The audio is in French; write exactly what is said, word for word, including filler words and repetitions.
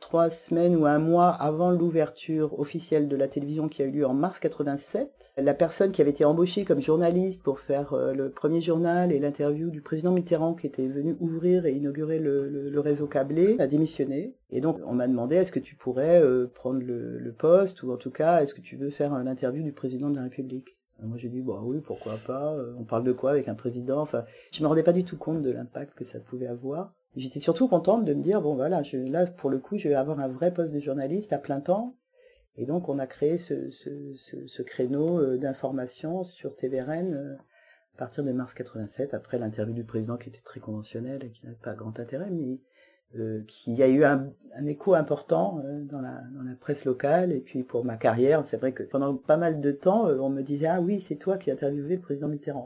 trois semaines ou un mois avant l'ouverture officielle de la télévision qui a eu lieu en mars quatre-vingt-sept. La personne qui avait été embauchée comme journaliste pour faire euh, le premier journal et l'interview du président Mitterrand qui était venu ouvrir et inaugurer le, le, le réseau câblé a démissionné. Et donc on m'a demandé est-ce que tu pourrais euh, prendre le, le poste ou en tout cas est-ce que tu veux faire l'interview du président de la République. Moi j'ai dit bah oui pourquoi pas, on parle de quoi avec un président, enfin je me rendais pas du tout compte de l'impact que ça pouvait avoir. J'étais surtout contente de me dire bon voilà, je, là pour le coup je vais avoir un vrai poste de journaliste à plein temps. Et donc on a créé ce, ce, ce, ce créneau d'information sur T V R N à partir de mars quatre-vingt-sept, après l'interview du président qui était très conventionnelle et qui n'avait pas grand intérêt, mais Euh, qui a eu un, un écho important euh, dans, la, dans la presse locale. Et puis pour ma carrière, c'est vrai que pendant pas mal de temps, euh, on me disait « Ah oui, c'est toi qui as interviewé le président Mitterrand ».